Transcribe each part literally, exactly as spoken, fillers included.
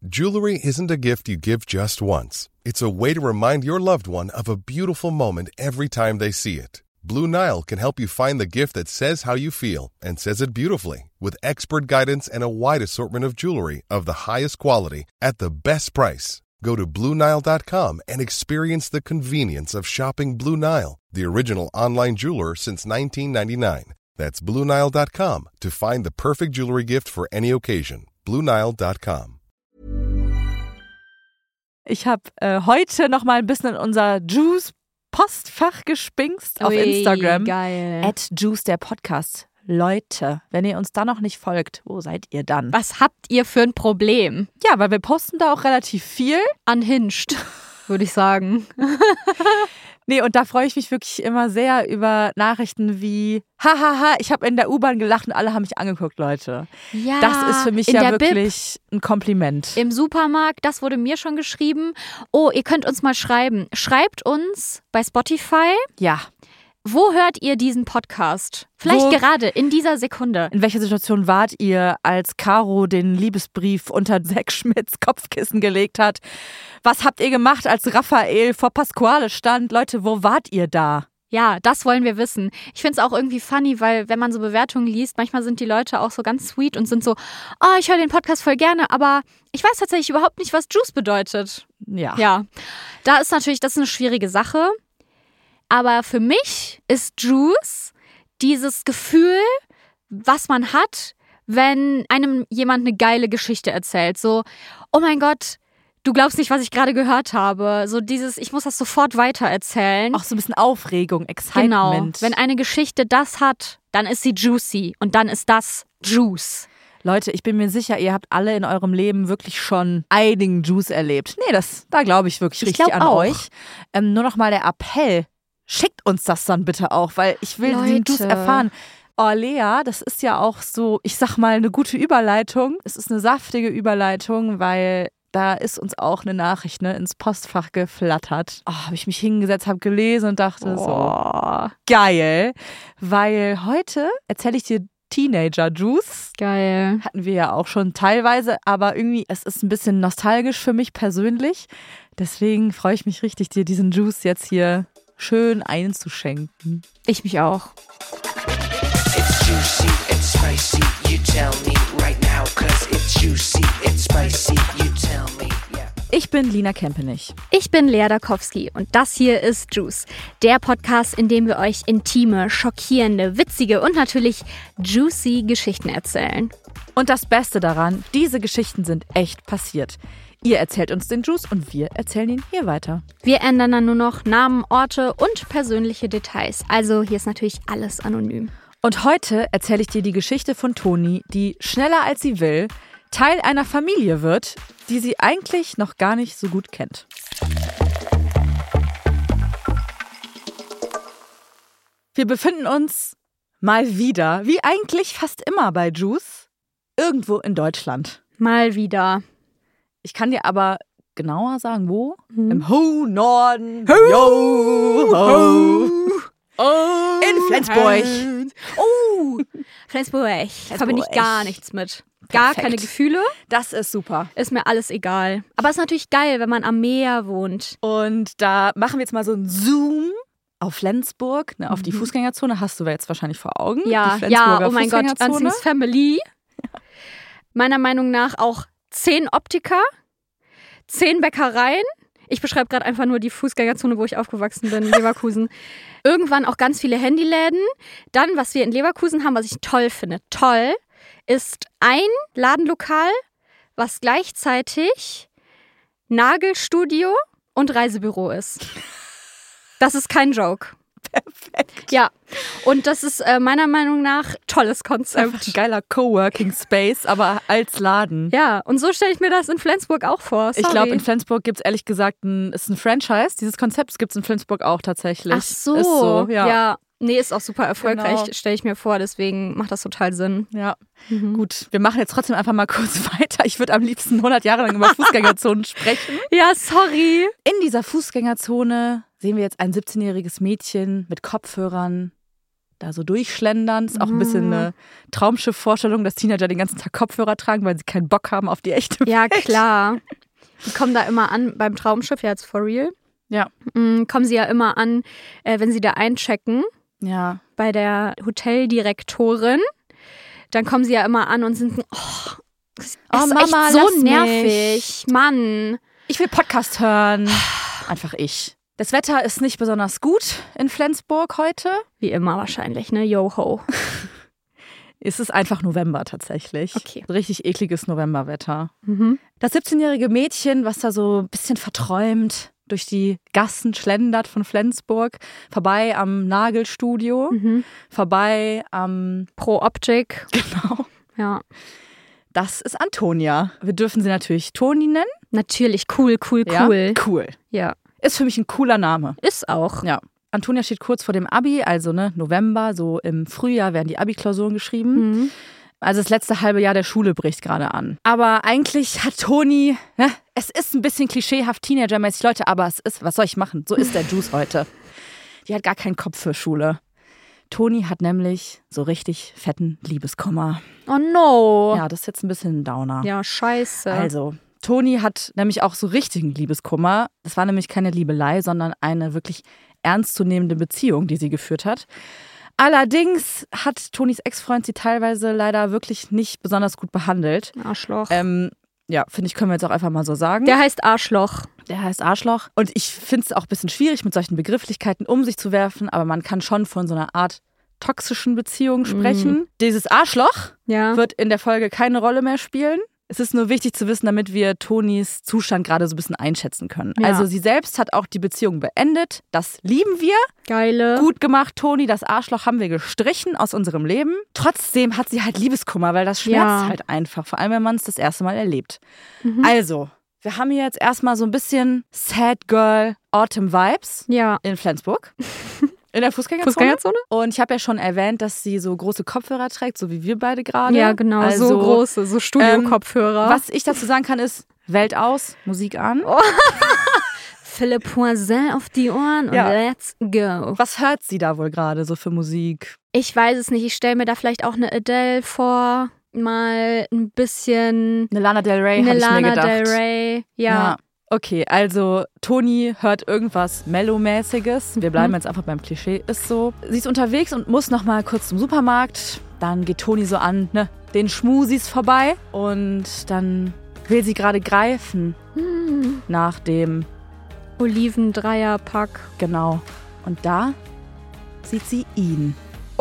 Jewelry isn't a gift you give just once. It's a way to remind your loved one of a beautiful moment every time they see it. Blue Nile can help you find the gift that says how you feel and says it beautifully, with expert guidance and a wide assortment of jewelry of the highest quality at the best price. Go to Blue Nile dot com and experience the convenience of shopping Blue Nile, the original online jeweler since nineteen ninety-nine. That's Blue Nile dot com to find the perfect jewelry gift for any occasion. Blue Nile dot com. Ich habe äh, heute noch mal ein bisschen in unser Juice-Postfach gespinkst auf Ui, Instagram. Geil. At Juice, der Podcast. Leute, wenn ihr uns da noch nicht folgt, wo seid ihr dann? Was habt ihr für ein Problem? Ja, weil wir posten da auch relativ viel. Unhinged, würde ich sagen. Nee, und da freue ich mich wirklich immer sehr über Nachrichten wie hahaha, ich habe in der U-Bahn gelacht und alle haben mich angeguckt, Leute. Ja, das ist für mich in ja der wirklich Bib, ein Kompliment. im Supermarkt, das wurde mir schon geschrieben. Oh, ihr könnt uns mal schreiben. Schreibt uns bei Spotify. Ja. Wo hört ihr diesen Podcast? Vielleicht Wo, gerade in dieser Sekunde. In welcher Situation wart ihr, als Caro den Liebesbrief unter Zack Schmidts Kopfkissen gelegt hat? Was habt ihr gemacht, als Raphael vor Pasquale stand? Leute, wo wart ihr da? Ja, das wollen wir wissen. Ich finde es auch irgendwie funny, weil wenn man so Bewertungen liest, manchmal sind die Leute auch so ganz sweet und sind so, oh, ich höre den Podcast voll gerne, aber ich weiß tatsächlich überhaupt nicht, was Juice bedeutet. Ja. Ja, da ist natürlich, das ist eine schwierige Sache. Aber für mich ist Juice dieses Gefühl, was man hat, wenn einem jemand eine geile Geschichte erzählt. So, oh mein Gott, du glaubst nicht, was ich gerade gehört habe. So dieses, ich muss das sofort weitererzählen. Auch so ein bisschen Aufregung, Excitement. Genau, wenn eine Geschichte das hat, dann ist sie juicy und dann ist das Juice. Leute, ich bin mir sicher, ihr habt alle in eurem Leben wirklich schon einigen Juice erlebt. Nee, das, da glaube ich wirklich Ich richtig glaub an auch. euch. Ähm, nur noch mal der Appell. Schickt uns das dann bitte auch, weil ich will Leute. den Juice erfahren. Oh, Lea, das ist ja auch so, ich sag mal, eine gute Überleitung. Es ist eine saftige Überleitung, weil da ist uns auch eine Nachricht ne, ins Postfach geflattert. Oh, habe ich mich hingesetzt, habe gelesen und dachte Oh. so, geil. Weil heute erzähle ich dir Teenager-Juice. Geil. Hatten wir ja auch schon teilweise, aber irgendwie, es ist ein bisschen nostalgisch für mich persönlich. Deswegen freue ich mich richtig, dir diesen Juice jetzt hier schön einzuschenken. Ich mich auch. It's juicy, it's spicy, you tell me right now, cause it's juicy, it's spicy, you tell me, yeah. Ich bin Lina Kempenich. Ich bin Lea Dakowski und das hier ist Juice, der Podcast, in dem wir euch intime, schockierende, witzige und natürlich juicy Geschichten erzählen. Und das Beste daran, diese Geschichten sind echt passiert. Ihr erzählt uns den Juice und wir erzählen ihn hier weiter. Wir ändern dann nur noch Namen, Orte und persönliche Details. Also hier ist natürlich alles anonym. Und heute erzähle ich dir die Geschichte von Toni, die schneller als sie will, Teil einer Familie wird, die sie eigentlich noch gar nicht so gut kennt. Wir befinden uns mal wieder, wie eigentlich fast immer bei Juice, irgendwo in Deutschland. Mal wieder. Ich kann dir aber genauer sagen, wo? Hm. Im Ho Norden. Ho, Yo, ho. Oh, In Flensburg. Oh, Flensburg. Verbinde ich gar nichts mit. Gar Perfekt. keine Gefühle. Das ist super. Ist mir alles egal. Aber es ist natürlich geil, wenn man am Meer wohnt. Und da machen wir jetzt mal so einen Zoom auf Flensburg, ne, auf die Mhm. Fußgängerzone. Hast du jetzt wahrscheinlich vor Augen? Ja, die ja, Flensburger oh mein Gott, Fußgängerzone. Anziehungs Family. Meiner Meinung nach auch zehn Optiker, zehn Bäckereien. Ich beschreibe gerade einfach nur die Fußgängerzone, wo ich aufgewachsen bin, in Leverkusen. Irgendwann auch ganz viele Handyläden. Dann, was wir in Leverkusen haben, was ich toll finde, toll, ist ein Ladenlokal, was gleichzeitig Nagelstudio und Reisebüro ist. Das ist kein Joke. Perfekt. Ja, und das ist äh, meiner Meinung nach tolles Einfach ein Konzept. geiler Coworking Space, aber als Laden. Ja, und so stelle ich mir das in Flensburg auch vor. Sorry. Ich glaube, in Flensburg gibt es ehrlich gesagt ein, ist ein Franchise. Dieses Konzept gibt es in Flensburg auch tatsächlich. Ach so. Ist so, ja. ja. Nee, ist auch super erfolgreich, Genau. stelle ich mir vor, deswegen macht das total Sinn. Ja, Mhm. gut. Wir machen jetzt trotzdem einfach mal kurz weiter. Ich würde am liebsten hundert Jahre lang über Fußgängerzonen sprechen. Ja, sorry. In dieser Fußgängerzone sehen wir jetzt ein siebzehnjähriges Mädchen mit Kopfhörern, da so durchschlendern. Ist auch ein bisschen eine Traumschiff-Vorstellung, dass Teenager den ganzen Tag Kopfhörer tragen, weil sie keinen Bock haben auf die echte Welt. Ja, klar. Die kommen da immer an beim Traumschiff, ja, jetzt for real. Ja. Mhm, kommen sie ja immer an, äh, wenn sie da einchecken Ja. bei der Hoteldirektorin. Dann kommen sie ja immer an und sind, oh, es Oh, ist Mama, echt so lass nervig. Mann. Ich will Podcast hören. Einfach ich. Das Wetter ist nicht besonders gut in Flensburg heute. Wie immer wahrscheinlich, ne? Yo-ho. Es ist einfach November tatsächlich. Okay. Richtig ekliges Novemberwetter. Mhm. Das siebzehnjährige Mädchen, was da so ein bisschen verträumt durch die Gassen schlendert von Flensburg, vorbei am Nagelstudio, Mhm. vorbei am... Pro Optik. Genau. Ja. Das ist Antonia. Wir dürfen sie natürlich Toni nennen. Natürlich. Cool, cool, Ja? cool. Cool. Ja. Ist für mich ein cooler Name. Ist auch. Ja. Antonia steht kurz vor dem Abi, also ne, November, so im Frühjahr werden die Abi-Klausuren geschrieben. Mhm. Also das letzte halbe Jahr der Schule bricht gerade an. Aber eigentlich hat Toni, ne, es ist ein bisschen klischeehaft Teenager-mäßig, Leute, aber es ist, was soll ich machen? So ist der Juice heute. Die hat gar keinen Kopf für Schule. Toni hat nämlich so richtig fetten Liebeskummer. Oh no. Ja, das ist jetzt ein bisschen ein Downer. Ja, scheiße. Also, Toni hat nämlich auch so richtigen Liebeskummer. Das war nämlich keine Liebelei, sondern eine wirklich ernstzunehmende Beziehung, die sie geführt hat. Allerdings hat Tonis Ex-Freund sie teilweise leider wirklich nicht besonders gut behandelt. Arschloch. Ähm, ja, finde ich, können wir jetzt auch einfach mal so sagen. Der heißt Arschloch. Der heißt Arschloch. Und ich finde es auch ein bisschen schwierig, mit solchen Begrifflichkeiten um sich zu werfen, aber man kann schon von so einer Art toxischen Beziehung sprechen. Mhm. Dieses Arschloch Ja. wird in der Folge keine Rolle mehr spielen. Es ist nur wichtig zu wissen, damit wir Tonis Zustand gerade so ein bisschen einschätzen können. Ja. Also sie selbst hat auch die Beziehung beendet. Das lieben wir. Geile. Gut gemacht, Toni. Das Arschloch haben wir gestrichen aus unserem Leben. Trotzdem hat sie halt Liebeskummer, weil das schmerzt Ja. halt einfach. Vor allem, wenn man es das erste Mal erlebt. Mhm. Also, wir haben hier jetzt erstmal so ein bisschen Sad Girl Autumn Vibes Ja. in Flensburg. In der Fußgängerzone. Fußgängerzone? Und ich habe ja schon erwähnt, dass sie so große Kopfhörer trägt, so wie wir beide gerade. Ja, genau. Also, so große, so Studio-Kopfhörer. Was ich dazu sagen kann, ist Welt aus, Musik an. Oh. Philipp Poisson auf die Ohren und Ja. let's go. Was hört sie da wohl gerade so für Musik? Ich weiß es nicht. Ich stelle mir da vielleicht auch eine Adele vor. Mal ein bisschen Eine Lana Del Rey, eine habe ich mir Lana gedacht. Del Rey. Ja. Okay, also Toni hört irgendwas Mellow-mäßiges. Wir bleiben Mhm. jetzt einfach beim Klischee, ist so. Sie ist unterwegs und muss noch mal kurz zum Supermarkt. Dann geht Toni so an, ne, den Schmusis vorbei. Und dann will sie gerade greifen Hm. nach dem, Oliven-Dreierpack. genau. Und da sieht sie ihn.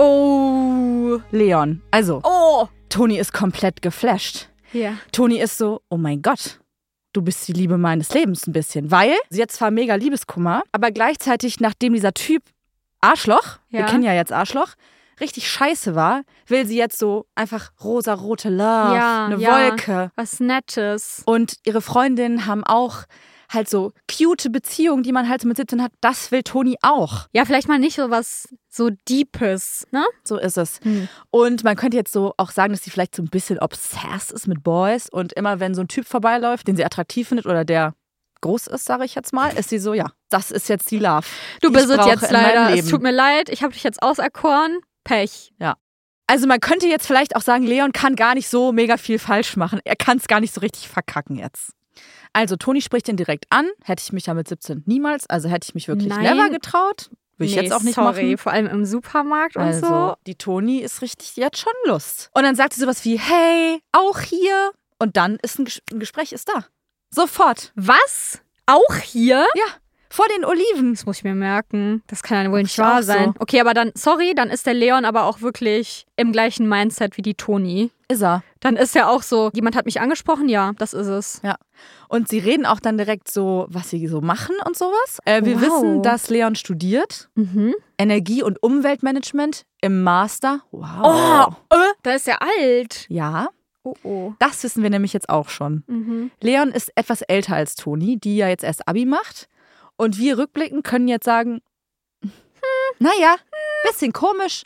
Oh. Leon. Also, Oh. Toni ist komplett geflasht. Ja. Toni ist so, oh mein Gott, du bist die Liebe meines Lebens ein bisschen. Weil sie hat zwar mega Liebeskummer, aber gleichzeitig, nachdem dieser Typ Arschloch, wir Ja. kennen ja jetzt Arschloch, richtig scheiße war, will sie jetzt so einfach rosarote Love, Ja, eine ja. Wolke. Was Nettes. Und ihre Freundinnen haben auch halt so cute Beziehungen, die man halt so mit siebzehn hat. Das will Toni auch. Ja, vielleicht mal nicht so was so Deepes, ne? So ist es. Hm. Und man könnte jetzt so auch sagen, dass sie vielleicht so ein bisschen obsessed ist mit Boys. Und immer wenn so ein Typ vorbeiläuft, den sie attraktiv findet oder der groß ist, sage ich jetzt mal, ist sie so, ja, das ist jetzt die Love. Du die bist ich es brauche jetzt in meinem leider. Es Leben. tut mir leid. Ich habe dich jetzt auserkoren. Pech. Also man könnte jetzt vielleicht auch sagen, Leon kann gar nicht so mega viel falsch machen. Er kann es gar nicht so richtig verkacken jetzt. Also Toni spricht ihn direkt an. Hätte ich mich ja mit siebzehn niemals, also hätte ich mich wirklich Nein. never getraut. Will ich Nee, jetzt auch nicht sorry. machen. Vor allem im Supermarkt und Also, so. die Toni ist richtig, die hat schon Lust. Und dann sagt sie sowas wie, hey, auch hier. Und dann ist ein, Ges- ein Gespräch ist da. Sofort. Was? Auch hier? Ja, vor den Oliven. Das muss ich mir merken. Das kann ja wohl nicht ich auch wahr so. sein. Okay, aber dann, sorry, dann ist der Leon aber auch wirklich im gleichen Mindset wie die Toni. Ist er. Dann ist er auch so, jemand hat mich angesprochen, ja, das ist es. Ja. Und sie reden auch dann direkt so, was sie so machen und sowas. Äh, wir Wow. wissen, dass Leon studiert. Mhm. Energie- und Umweltmanagement im Master. Wow. Oh, äh, da ist er alt. Ja, Oh, oh. das wissen wir nämlich jetzt auch schon. Mhm. Leon ist etwas älter als Toni, die ja jetzt erst Abi macht. Und wir rückblickend können jetzt sagen, hm, naja, bisschen komisch,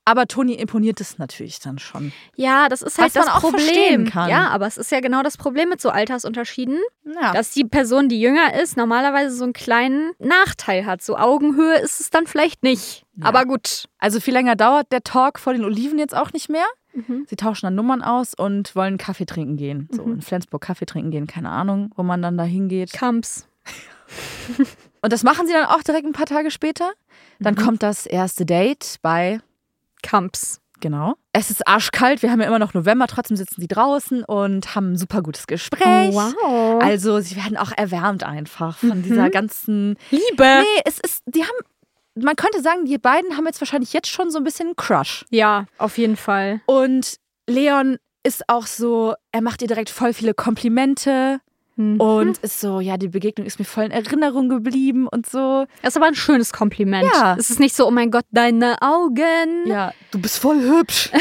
Aber Toni imponiert es natürlich dann schon. Ja, das ist halt Was man das auch Problem. verstehen kann. Ja, aber es ist ja genau das Problem mit so Altersunterschieden, Ja. dass die Person, die jünger ist, normalerweise so einen kleinen Nachteil hat. So Augenhöhe ist es dann vielleicht nicht. Ja. Aber gut. Also viel länger dauert der Talk vor den Oliven jetzt auch nicht mehr. Mhm. Sie tauschen dann Nummern aus und wollen Kaffee trinken gehen. So Mhm. in Flensburg Kaffee trinken gehen, keine Ahnung, wo man dann da hingeht. Kamps. Und das machen sie dann auch direkt ein paar Tage später. Dann Mhm. kommt das erste Date bei, Kamps. genau. Es ist arschkalt, wir haben ja immer noch November, trotzdem sitzen sie draußen und haben ein super gutes Gespräch. wow. Also sie werden auch erwärmt einfach von Mhm. dieser ganzen... Liebe. Nee, es ist, die haben, man könnte sagen, die beiden haben jetzt wahrscheinlich jetzt schon so ein bisschen einen Crush. Ja, auf jeden Fall. Und Leon ist auch so, er macht ihr direkt voll viele Komplimente Mhm. und ist so, ja, die Begegnung ist mir voll in Erinnerung geblieben und so. Das ist aber ein schönes Kompliment. Ja. Es ist nicht so, oh mein Gott, deine Augen. Ja, du bist voll hübsch.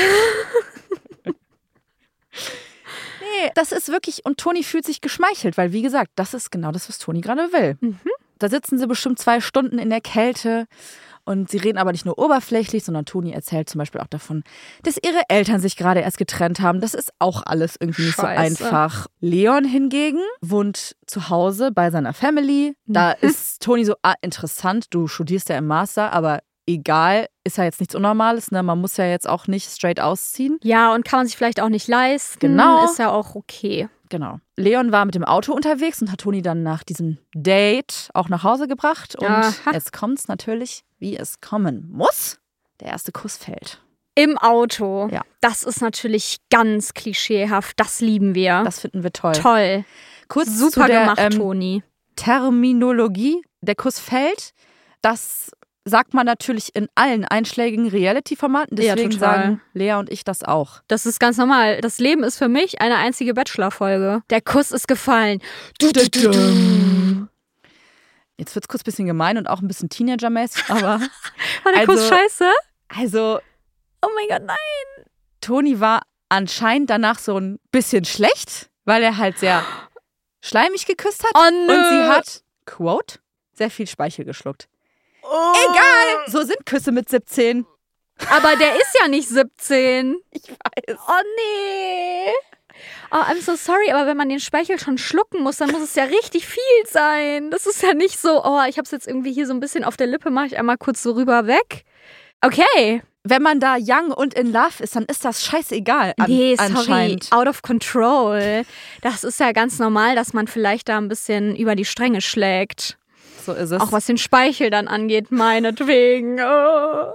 Nee, das ist wirklich, und Toni fühlt sich geschmeichelt, weil wie gesagt, das ist genau das, was Toni gerade will. Mhm. Da sitzen sie bestimmt zwei Stunden in der Kälte und sie reden aber nicht nur oberflächlich, sondern Toni erzählt zum Beispiel auch davon, dass ihre Eltern sich gerade erst getrennt haben. Das ist auch alles irgendwie nicht Scheiße. so einfach. Leon hingegen wohnt zu Hause bei seiner Family. Da Mhm. ist Toni so, ah, interessant, du studierst ja im Master, aber egal, ist ja jetzt nichts Unnormales, ne? Man muss ja jetzt auch nicht straight ausziehen. Ja, und kann man sich vielleicht auch nicht leisten. Genau. Ist ja auch okay. Genau. Leon war mit dem Auto unterwegs und hat Toni dann nach diesem Date auch nach Hause gebracht. Und Aha. jetzt kommt's natürlich, wie es kommen muss. Der erste Kuss fällt. Im Auto. Ja. Das ist natürlich ganz klischeehaft. Das lieben wir. Das finden wir toll. Toll. Kurz Super zu der gemacht, ähm, Toni. Terminologie. Der Kuss fällt. Das sagt man natürlich in allen einschlägigen Reality-Formaten. Ja, Deswegen total. sagen Lea und ich das auch. Das ist ganz normal. Das Leben ist für mich eine einzige Bachelor-Folge. Der Kuss ist gefallen. Du, du, du, du. Jetzt wird's kurz ein bisschen gemein und auch ein bisschen Teenager-mäßig, aber War der Also- Kuss scheiße? also Oh mein Gott, nein. Toni war anscheinend danach so ein bisschen schlecht, weil er halt sehr schleimig geküsst hat. Oh nö. Und sie hat, quote, sehr viel Speichel geschluckt. Oh. Egal, so sind Küsse mit siebzehn. Aber der ist ja nicht siebzehn. Ich weiß. Oh nee. Oh, I'm so sorry, aber wenn man den Speichel schon schlucken muss, dann muss es ja richtig viel sein. Das ist ja nicht so, oh, ich hab's jetzt irgendwie hier so ein bisschen auf der Lippe, mache ich einmal kurz so rüber weg. Okay. Wenn man da young und in love ist, dann ist das scheißegal an, Nee, sorry, anscheinend. out of control. Das ist ja ganz normal, dass man vielleicht da ein bisschen über die Stränge schlägt. So ist es. Auch was den Speichel dann angeht, meinetwegen. Oh.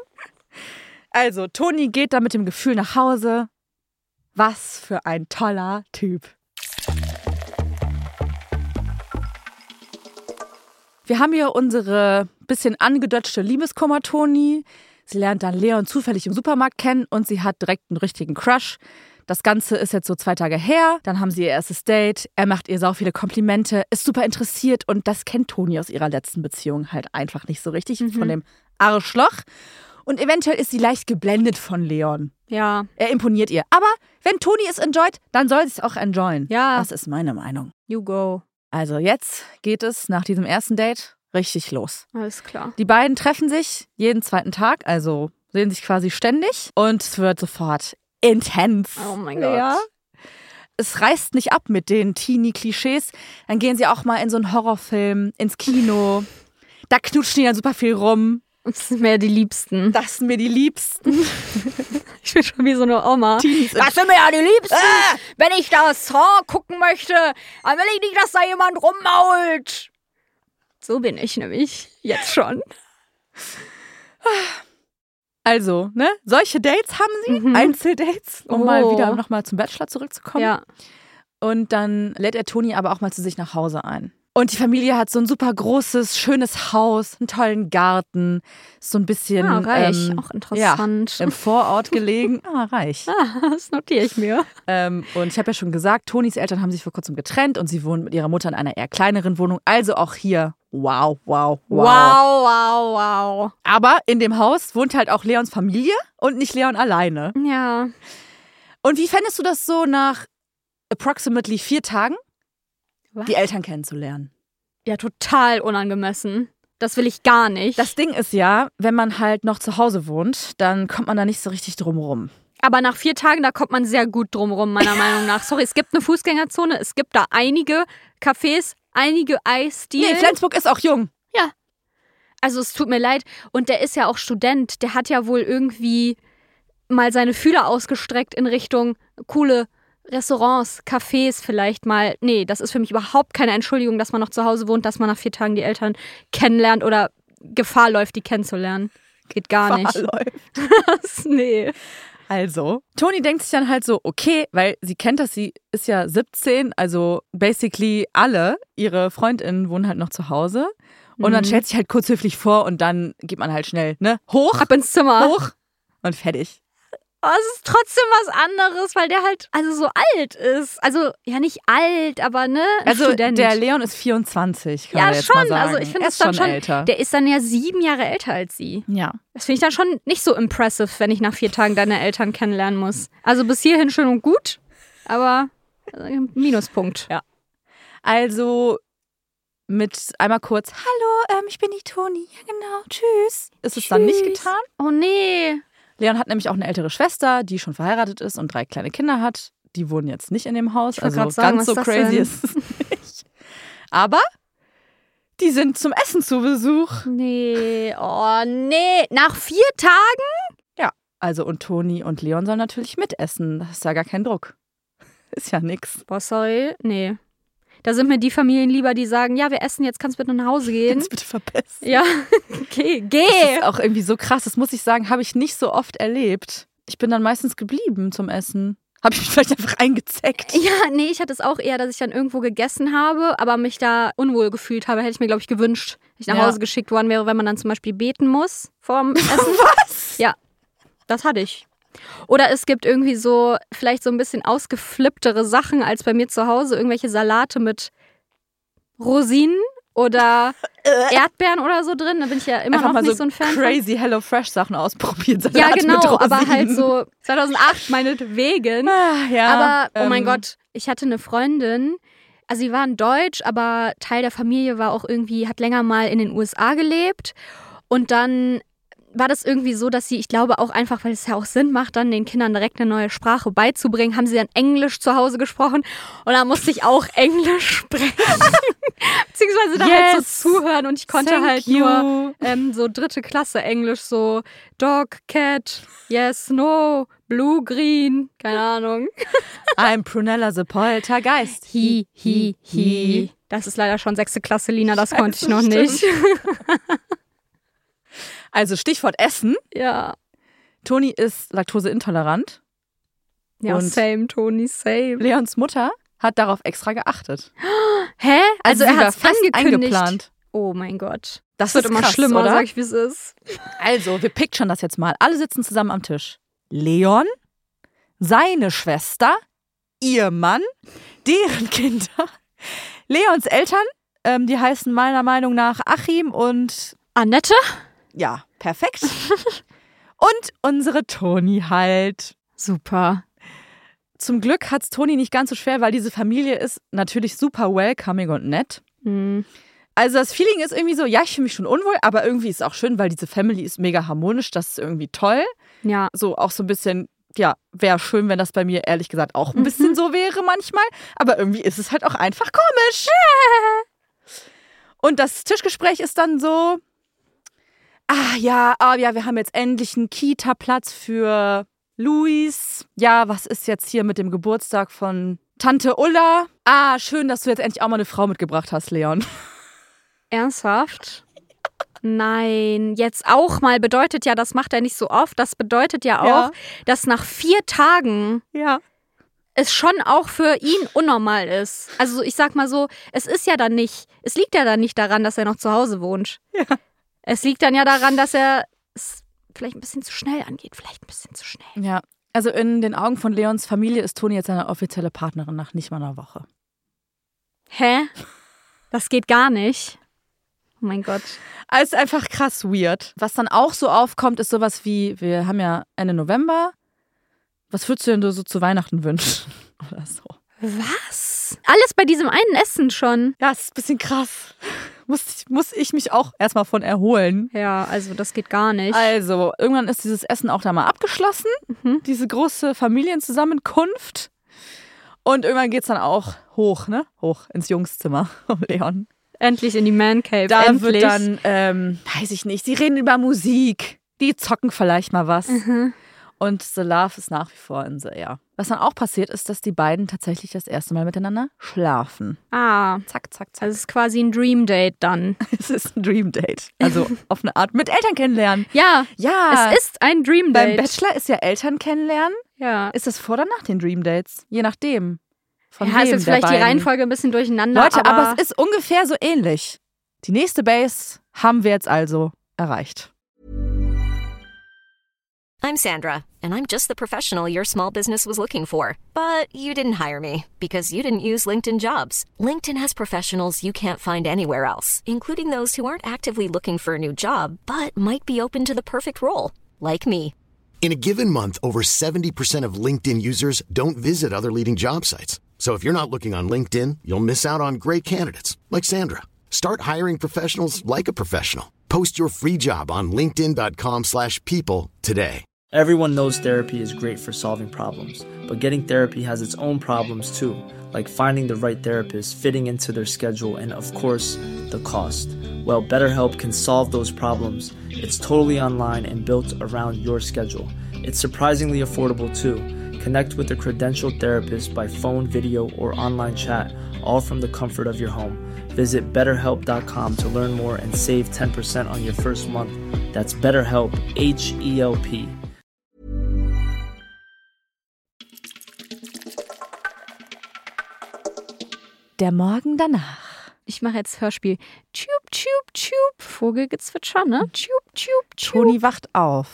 Also, Toni geht da mit dem Gefühl nach Hause. Was für ein toller Typ. Wir haben hier unsere bisschen angedeutschte Liebeskummer-Toni. Sie lernt dann Leon zufällig im Supermarkt kennen und sie hat direkt einen richtigen Crush. Das Ganze ist jetzt so zwei Tage her. Dann haben sie ihr erstes Date. Er macht ihr sau viele Komplimente, ist super interessiert und das kennt Toni aus ihrer letzten Beziehung halt einfach nicht so richtig Mhm. von dem Arschloch. Und eventuell ist sie leicht geblendet von Leon. Ja, Er imponiert ihr. Aber wenn Toni es enjoyt, dann soll sie es auch enjoyen. Ja. Das ist meine Meinung. you go. Also jetzt geht es nach diesem ersten Date richtig los. Alles klar. Die beiden treffen sich jeden zweiten Tag, also sehen sich quasi ständig. Und es wird sofort intens. Oh mein Gott. Ja. Es reißt nicht ab mit den Teenie-Klischees. Dann gehen sie auch mal in so einen Horrorfilm, ins Kino. Da knutschen die dann super viel rum. Das sind mir die Liebsten. Das sind mir die Liebsten. Ich bin schon wie so eine Oma. Teenies Das sind mir ja die Liebsten. Wenn ich da Saw gucken möchte, dann will ich nicht, dass da jemand rummault. So bin ich nämlich jetzt schon. Also, ne, solche Dates haben sie, Mhm. Einzeldates, um Oh. mal wieder nochmal zum Bachelor zurückzukommen. Ja. Und dann lädt er Toni aber auch mal zu sich nach Hause ein. Und die Familie hat so ein super großes, schönes Haus, einen tollen Garten, so ein bisschen Ah, reich. ähm, Auch interessant. Ja, im Vorort gelegen. Ah, reich. Ah, das notiere ich mir. Ähm, und ich habe ja schon gesagt, Tonis Eltern haben sich vor kurzem getrennt und sie wohnen mit ihrer Mutter in einer eher kleineren Wohnung. Also auch hier, wow, wow, wow. Wow, wow, wow. Aber in dem Haus wohnt halt auch Leons Familie und nicht Leon alleine. Ja. Und wie fändest du das so nach approximately vier Tagen, Was? die Eltern kennenzulernen? Ja, total unangemessen. Das will ich gar nicht. Das Ding ist ja, wenn man halt noch zu Hause wohnt, dann kommt man da nicht so richtig drum rum. Aber nach vier Tagen, da kommt man sehr gut drum rum, meiner Meinung nach. Sorry, es gibt eine Fußgängerzone, es gibt da einige Cafés, einige Eisdielen. Nee, Flensburg ist auch jung. Ja. Also es tut mir leid. Und der ist ja auch Student. Der hat ja wohl irgendwie mal seine Fühler ausgestreckt in Richtung coole Restaurants, Cafés vielleicht mal. Nee, das ist für mich überhaupt keine Entschuldigung, dass man noch zu Hause wohnt, dass man nach vier Tagen die Eltern kennenlernt oder Gefahr läuft, die kennenzulernen. Geht gar nicht. Gefahr läuft. Nee. Also, Toni denkt sich dann halt so, okay, weil sie kennt das, sie ist ja siebzehn, also basically alle ihre FreundInnen wohnen halt noch zu Hause. Und mhm. dann stellt sich halt kurz höflich vor und dann geht man halt schnell, ne? Hoch, ab ins Zimmer. Hoch und fertig. Oh, es ist trotzdem was anderes, weil der halt also so alt ist. Also, ja, nicht alt, aber ne, ein also Student. Der Leon ist vierundzwanzig, kann ja, man jetzt schon. mal sagen. Also ich finde er das ist dann schon schon älter. Der ist dann ja sieben Jahre älter als sie. Ja. Das finde ich dann schon nicht so impressive, wenn ich nach vier Tagen deine Eltern kennenlernen muss. Also bis hierhin schön und gut, aber äh, Minuspunkt. Ja. Also mit einmal kurz, hallo, ähm, ich bin die Toni. Ja, genau, tschüss. Ist es dann nicht getan? Oh nee. Leon hat nämlich auch eine ältere Schwester, die schon verheiratet ist und drei kleine Kinder hat. Die wohnen jetzt nicht in dem Haus, ich also sagen, ganz so ist crazy denn? ist es nicht. Aber die sind zum Essen zu Besuch. Nee, oh nee. Nach vier Tagen? Ja, also und Toni und Leon sollen natürlich mitessen. Das ist ja gar kein Druck. Ist ja nix. Boah, sorry, nee. Da sind mir die Familien lieber, die sagen, ja, wir essen jetzt, kannst bitte nach Hause gehen. Kannst bitte verpissen. Ja, geh, geh. Das ist auch irgendwie so krass, das muss ich sagen, habe ich nicht so oft erlebt. Ich bin dann meistens geblieben zum Essen. Habe ich mich vielleicht einfach eingezeckt. Ja, nee, ich hatte es auch eher, dass ich dann irgendwo gegessen habe, aber mich da unwohl gefühlt habe. Hätte ich mir, glaube ich, gewünscht, dass ich nach Ja. Hause geschickt worden wäre, wenn man dann zum Beispiel beten muss vorm Essen. Was? Ja, das hatte ich. Oder es gibt irgendwie so, vielleicht so ein bisschen ausgeflipptere Sachen als bei mir zu Hause. Irgendwelche Salate mit Rosinen oder Erdbeeren oder so drin. Da bin ich ja immer Einfach noch mal nicht so so ein Fan von. crazy Hello Fresh Sachen ausprobiert. Salat Ja, genau, mit Rosinen. aber halt so zweitausendacht meinetwegen. Ah, ja, aber, oh mein ähm, Gott, ich hatte eine Freundin, also sie waren deutsch, aber Teil der Familie war auch irgendwie, hat länger mal in den U S A gelebt. Und dann war das irgendwie so, dass sie, ich glaube auch einfach, weil es ja auch Sinn macht, dann den Kindern direkt eine neue Sprache beizubringen, haben sie dann Englisch zu Hause gesprochen und da musste ich auch Englisch sprechen. Beziehungsweise dann halt Yes. so zuhören und ich konnte Thank halt you. nur ähm, so dritte Klasse Englisch, so Dog, Cat, Yes, No, Blue, Green, keine Ahnung. I'm Prunella the Poltergeist. Hi, hi, hi. Das ist leider schon sechste Klasse, Lina, das konnte ich Scheiße, noch nicht. Also Stichwort Essen. Ja. Toni ist laktoseintolerant. Ja, Und- same, Toni, same. Leons Mutter hat darauf extra geachtet. Hä? Also, sie er war hat es fest angekündigt. eingeplant. Oh mein Gott. Das wird ist immer krass, schlimmer, oder? sag ich, wie es ist. Also, wir picturen das jetzt mal. Alle sitzen zusammen am Tisch. Leon, seine Schwester, ihr Mann, deren Kinder, Leons Eltern, ähm, die heißen meiner Meinung nach Achim und Annette? ja, perfekt. Und unsere Toni halt. Super. Zum Glück hat es Toni nicht ganz so schwer, weil diese Familie ist natürlich super welcoming und nett. Hm. Also das Feeling ist irgendwie so, ja, ich fühle mich schon unwohl, aber irgendwie ist es auch schön, weil diese Family ist mega harmonisch, das ist irgendwie toll. Ja. So auch so ein bisschen, ja, wäre schön, wenn das bei mir ehrlich gesagt auch ein bisschen so wäre manchmal. Aber irgendwie ist es halt auch einfach komisch. Und das Tischgespräch ist dann so, ah ja, ah ja, wir haben jetzt endlich einen Kita-Platz für Luis. Ja, was ist jetzt hier mit dem Geburtstag von Tante Ulla? Ah, schön, dass du jetzt endlich auch mal eine Frau mitgebracht hast, Leon. Ernsthaft? Nein, jetzt auch mal bedeutet ja, das macht er nicht so oft, das bedeutet ja auch, Ja. dass nach vier Tagen Ja. es schon auch für ihn unnormal ist. Also ich sag mal so, es ist ja dann nicht, es liegt ja dann nicht daran, dass er noch zu Hause wohnt. Ja. Es liegt dann ja daran, dass er es vielleicht ein bisschen zu schnell angeht, vielleicht ein bisschen zu schnell. Ja, also in den Augen von Leons Familie ist Toni jetzt seine offizielle Partnerin nach nicht mal einer Woche. Hä? Das geht gar nicht. Oh mein Gott. Also einfach krass weird. Was dann auch so aufkommt, ist sowas wie, wir haben ja Ende November. Was würdest du denn so zu Weihnachten wünschen? Oder so. Was? Alles bei diesem einen Essen schon. Ja, ist ein bisschen krass. muss, muss ich mich auch erstmal von erholen. Ja, also das geht gar nicht. Also, irgendwann ist dieses Essen auch da mal abgeschlossen. Mhm. Diese große Familienzusammenkunft. Und irgendwann geht's dann auch hoch, ne? Hoch ins Jungszimmer von Leon. Endlich in die Man Cave. Da Endlich. wird dann, ähm, weiß ich nicht, sie reden über Musik. Die zocken vielleicht mal was. Mhm. Und The Love ist nach wie vor in the air. Was dann auch passiert, ist, dass die beiden tatsächlich das erste Mal miteinander schlafen. Ah, Zack, zack, zack. also es ist quasi ein Dream Date dann. Es ist ein Dream Date. Also auf eine Art mit Eltern kennenlernen. Ja, Ja, es ist ein Dream beim Date. Bachelor ist ja Eltern kennenlernen. Ja. Ist das vor oder nach den Dream Dates? Je nachdem. Von Ja, wem ist jetzt der vielleicht die beiden. Reihenfolge ein bisschen durcheinander. Leute, aber, aber es ist ungefähr so ähnlich. Die nächste Base haben wir jetzt also erreicht. I'm Sandra, and I'm just the professional your small business was looking for. But you didn't hire me because you didn't use LinkedIn Jobs. LinkedIn has professionals you can't find anywhere else, including those who aren't actively looking for a new job, but might be open to the perfect role, like me. In a given month, over seventy percent of LinkedIn users don't visit other leading job sites. So if you're not looking on LinkedIn, you'll miss out on great candidates like Sandra. Start hiring professionals like a professional. Post your free job on linkedin dot com slash people today. Everyone knows therapy is great for solving problems, but getting therapy has its own problems too, like finding the right therapist, fitting into their schedule, and of course, the cost. Well, BetterHelp can solve those problems. It's totally online and built around your schedule. It's surprisingly affordable too. Connect with a credentialed therapist by phone, video, or online chat, all from the comfort of your home. Visit better help dot com to learn more and save ten percent on your first month. That's BetterHelp, H E L P. Der Morgen danach. ich mache jetzt Hörspiel. Tschub, tschub, tschub. Vogelgezwitscher, ne? Tschub, tschub, tschub. Toni wacht auf.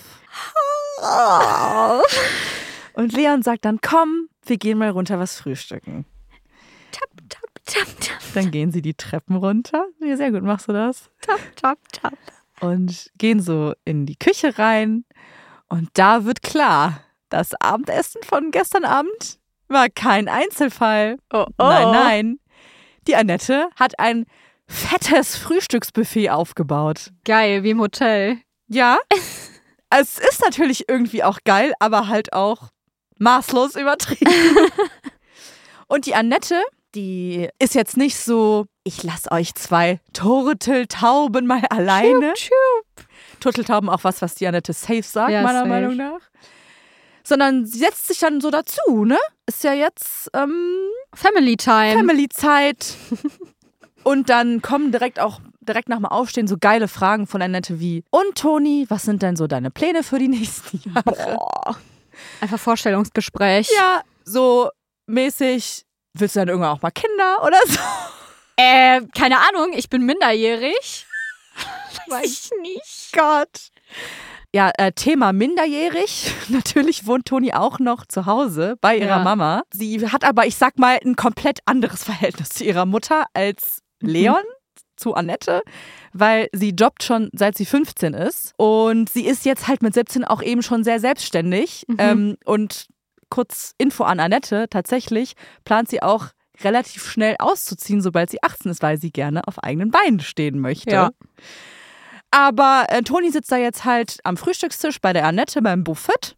Und Leon sagt dann, komm, wir gehen mal runter was frühstücken. Tap, tap, tap, tap. Dann gehen sie die Treppen runter. Ja, sehr gut, machst du das? Tap, tap, tap. Und gehen so in die Küche rein. Und da wird klar, das Abendessen von gestern Abend war kein Einzelfall. Oh, oh. Nein, nein. Die Annette hat ein fettes Frühstücksbuffet aufgebaut. Geil, wie im Hotel. Ja, es ist natürlich irgendwie auch geil, aber halt auch maßlos übertrieben. Und die Annette, die ist jetzt nicht so, ich lass euch zwei Turteltauben mal alleine. Tschub, tschub. Turteltauben auch was, was die Annette safe sagt, Ja, meiner safe. Meinung nach. Sondern sie setzt sich dann so dazu, ne? Ist ja jetzt ähm, Family Time. Family-Zeit. Und dann kommen direkt auch, direkt nach dem Aufstehen so geile Fragen von Annette wie, und Toni, was sind denn so deine Pläne für die nächsten Jahre? Boah. Einfach Vorstellungsgespräch. Ja, so mäßig, willst du dann irgendwann auch mal Kinder oder so? Äh, keine Ahnung, ich bin minderjährig. Weiß ich nicht. Gott. Ja, äh, Thema minderjährig. Natürlich wohnt Toni auch noch zu Hause bei ihrer Ja. Mama. Sie hat aber, ich sag mal, ein komplett anderes Verhältnis zu ihrer Mutter als Leon, zu Annette, weil sie jobbt schon seit sie fünfzehn ist. Und sie ist jetzt halt mit siebzehn auch eben schon sehr selbstständig. Mhm. Ähm, und kurz Info an Annette, tatsächlich plant sie auch relativ schnell auszuziehen, sobald sie achtzehn ist, weil sie gerne auf eigenen Beinen stehen möchte. Ja. Aber äh, Toni sitzt da jetzt halt am Frühstückstisch bei der Annette beim Buffet.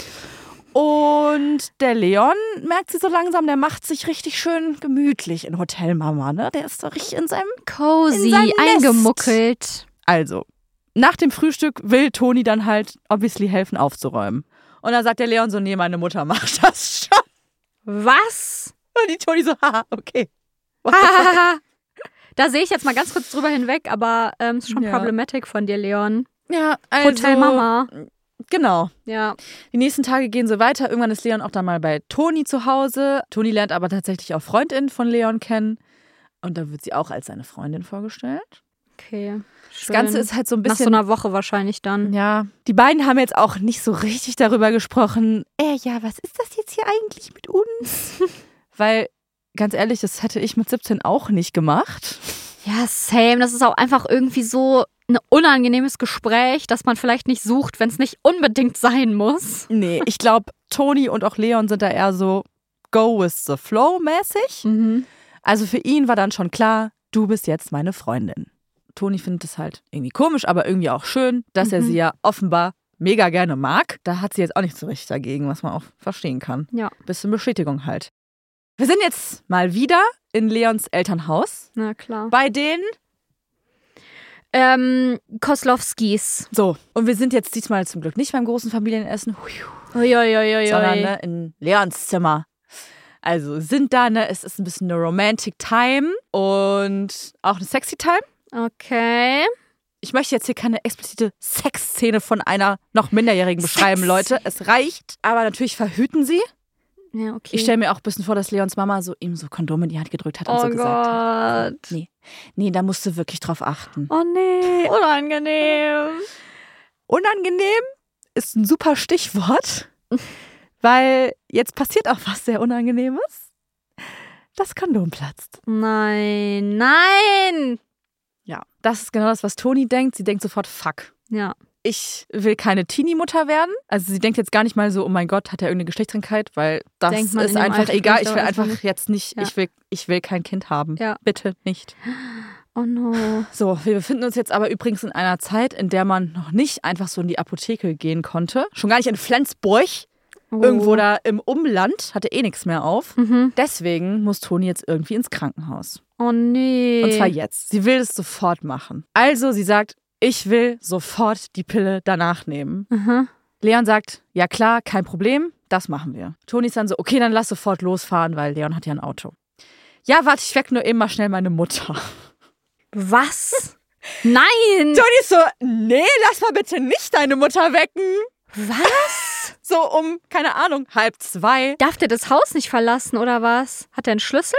Und der Leon, merkt sie so langsam, der macht sich richtig schön gemütlich in Hotel Mama, ne? Der ist so richtig in seinem... Cozy, In seinem Nest. eingemuckelt. Also, nach dem Frühstück will Toni dann halt obviously helfen aufzuräumen. Und dann sagt der Leon so, nee, meine Mutter macht das schon. Was? Und die Toni so, haha, okay. Da sehe ich jetzt mal ganz kurz drüber hinweg, aber ähm, ist schon Ja. problematic von dir, Leon. Ja, also... Hotel Mama. Genau. Ja. Die nächsten Tage gehen so weiter. Irgendwann ist Leon auch dann mal bei Toni zu Hause. Toni lernt aber tatsächlich auch Freundinnen von Leon kennen. Und da wird sie auch als seine Freundin vorgestellt. Okay. Das Ganze ist halt so ein Nach so bisschen... einer Woche wahrscheinlich dann. Ja, die beiden haben jetzt auch nicht so richtig darüber gesprochen, äh, ja, was ist das jetzt hier eigentlich mit uns? Weil, ganz ehrlich, das hätte ich mit siebzehn auch nicht gemacht. Ja, same. Das ist auch einfach irgendwie so ein unangenehmes Gespräch, das man vielleicht nicht sucht, wenn es nicht unbedingt sein muss. Nee, ich glaube, Toni und auch Leon sind da eher so go with the flow mäßig. Mhm. Also für ihn war dann schon klar, du bist jetzt meine Freundin. Toni findet es halt irgendwie komisch, aber irgendwie auch schön, dass Mhm. er sie ja offenbar mega gerne mag. Da hat sie jetzt auch nicht so richtig dagegen, was man auch verstehen kann. Ja. Bisschen Bestätigung halt. Wir sind jetzt mal wieder in Leons Elternhaus. Na klar. Bei den Ähm, Koslowskis. So, und wir sind jetzt diesmal zum Glück nicht beim großen Familienessen, Uiuiuiui. sondern ne, in Leons Zimmer. Also sind da, ne, es ist ein bisschen eine Romantic Time und auch eine Sexy Time. Okay. Ich möchte jetzt hier keine explizite Sexszene von einer noch Minderjährigen beschreiben, Sex. Leute. Es reicht. Aber natürlich verhüten sie. Ja, okay. Ich stelle mir auch ein bisschen vor, dass Leons Mama so ihm so Kondome in die Hand gedrückt hat und Oh so gesagt hat. Gott. Nee, nee, da musst du wirklich drauf achten. Oh nee, unangenehm. Unangenehm ist ein super Stichwort, weil jetzt passiert auch was sehr Unangenehmes. Das Kondom platzt. Nein, nein. Ja, das ist genau das, was Toni denkt. Sie denkt sofort, fuck. Ja. Ich will keine Teenie-Mutter werden. Also sie denkt jetzt gar nicht mal so, oh mein Gott, hat er irgendeine Geschlechtskrankheit, weil das Denkt man in ist dem einfach Alter egal. vielleicht Ich will auch erstmal einfach nicht. jetzt nicht, Ja. ich will, ich will kein Kind haben. Ja. Bitte nicht. Oh no. So, wir befinden uns jetzt aber übrigens in einer Zeit, in der man noch nicht einfach so in die Apotheke gehen konnte. Schon gar nicht in Flensburg. Oh. Irgendwo da im Umland, hatte eh nichts mehr auf. Mhm. Deswegen muss Toni jetzt irgendwie ins Krankenhaus. Oh nee. Und zwar jetzt. Sie will es sofort machen. Also sie sagt, ich will sofort die Pille danach nehmen. Mhm. Leon sagt, ja klar, kein Problem, das machen wir. Toni ist dann so, okay, dann lass sofort losfahren, weil Leon hat ja ein Auto. Ja, warte, ich weck nur eben mal schnell meine Mutter. Was? Nein. Toni ist so, nee, lass mal bitte nicht deine Mutter wecken. Was? So um, keine Ahnung, halb zwei. Darf der das Haus nicht verlassen oder was? Hat er einen Schlüssel?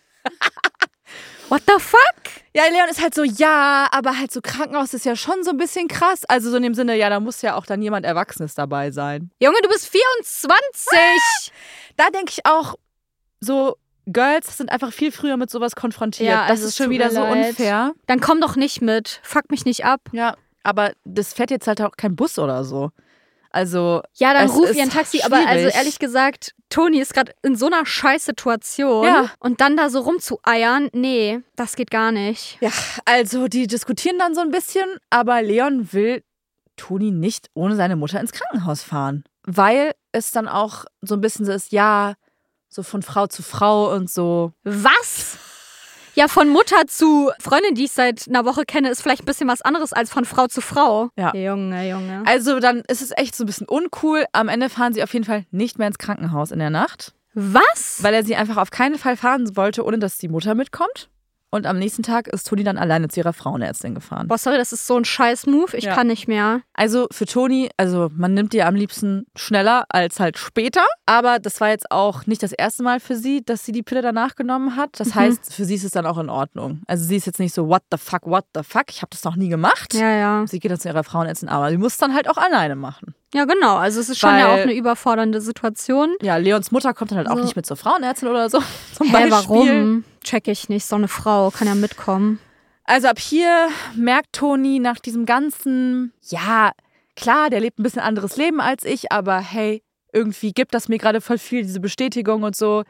What the fuck? Ja, Leon ist halt so, ja, aber halt so Krankenhaus ist ja schon so ein bisschen krass. Also so in dem Sinne, ja, da muss ja auch dann jemand Erwachsenes dabei sein. Junge, du bist vierundzwanzig. Da denke ich auch, so Girls sind einfach viel früher mit sowas konfrontiert. Ja, das also ist es schon tut wieder mir so leid. unfair. Dann komm doch nicht mit. Fuck mich nicht ab. Ja, aber das fährt jetzt halt auch kein Bus oder so. Also Ja, dann es ruf ist ihr ein Taxi. Aber also schwierig. ehrlich gesagt, Toni ist gerade in so einer Scheißsituation. Ja. Und dann da so rumzueiern, nee, das geht gar nicht. Ja, also die diskutieren dann so ein bisschen, aber Leon will Toni nicht ohne seine Mutter ins Krankenhaus fahren. Weil es dann auch so ein bisschen so ist, ja, so von Frau zu Frau und so. Was? Ja, von Mutter zu Freundin, die ich seit einer Woche kenne, ist vielleicht ein bisschen was anderes als von Frau zu Frau. Ja. Junge, Junge. Also dann ist es echt so ein bisschen uncool. Am Ende fahren sie auf jeden Fall nicht mehr ins Krankenhaus in der Nacht, Was? weil er sie einfach auf keinen Fall fahren wollte, ohne dass die Mutter mitkommt. Und am nächsten Tag ist Toni dann alleine zu ihrer Frauenärztin gefahren. Boah, sorry, das ist so ein Scheiß-Move. Ich Ja. kann nicht mehr. Also für Toni, also man nimmt die am liebsten schneller als halt später. Aber das war jetzt auch nicht das erste Mal für sie, dass sie die Pille danach genommen hat. Das Mhm. heißt, für sie ist es dann auch in Ordnung. Also sie ist jetzt nicht so, what the fuck, what the fuck, ich habe das noch nie gemacht. Ja, ja. Sie geht dann zu ihrer Frauenärztin, aber sie muss es dann halt auch alleine machen. Ja, genau. Also es ist schon Weil- ja auch eine überfordernde Situation. Ja, Leons Mutter kommt dann halt auch So. nicht mit zur Frauenärztin oder so. Zum Hä, Beispiel. warum? Check ich nicht. So eine Frau kann ja mitkommen. Also ab hier merkt Toni nach diesem ganzen, ja, klar, der lebt ein bisschen anderes Leben als ich, aber hey, irgendwie gibt das mir gerade voll viel, diese Bestätigung und so.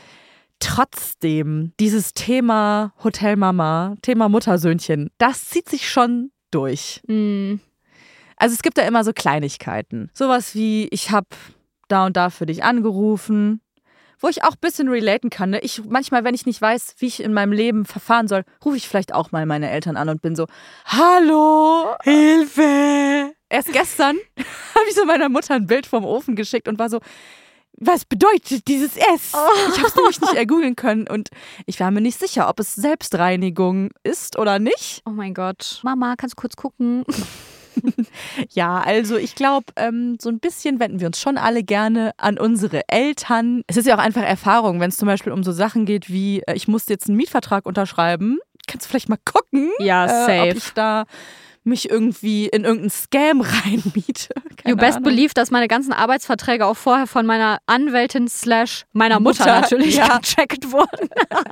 Trotzdem, dieses Thema Hotelmama, Thema Muttersöhnchen, das zieht sich schon durch. Hm. Also es gibt da immer so Kleinigkeiten. Sowas wie, ich habe da und da für dich angerufen, wo ich auch ein bisschen relaten kann. Ne? Ich, manchmal, wenn ich nicht weiß, wie ich in meinem Leben verfahren soll, rufe ich vielleicht auch mal meine Eltern an und bin so, hallo, Hilfe. Erst gestern habe ich so meiner Mutter ein Bild vom Ofen geschickt und war so, was bedeutet dieses S? Ich habe es nämlich nicht ergoogeln können und ich war mir nicht sicher, ob es Selbstreinigung ist oder nicht. Oh mein Gott. Mama, kannst du kurz gucken? Ja, also ich glaube, ähm, so ein bisschen wenden wir uns schon alle gerne an unsere Eltern. Es ist ja auch einfach Erfahrung, wenn es zum Beispiel um so Sachen geht wie, äh, ich muss jetzt einen Mietvertrag unterschreiben. Kannst du vielleicht mal gucken, Ja, äh, safe. ob ich da mich irgendwie in irgendeinen Scam reinmiete. Keine You best Ahnung. believe, dass meine ganzen Arbeitsverträge auch vorher von meiner Anwältin slash meiner Mutter, Mutter, natürlich ja. gecheckt wurden.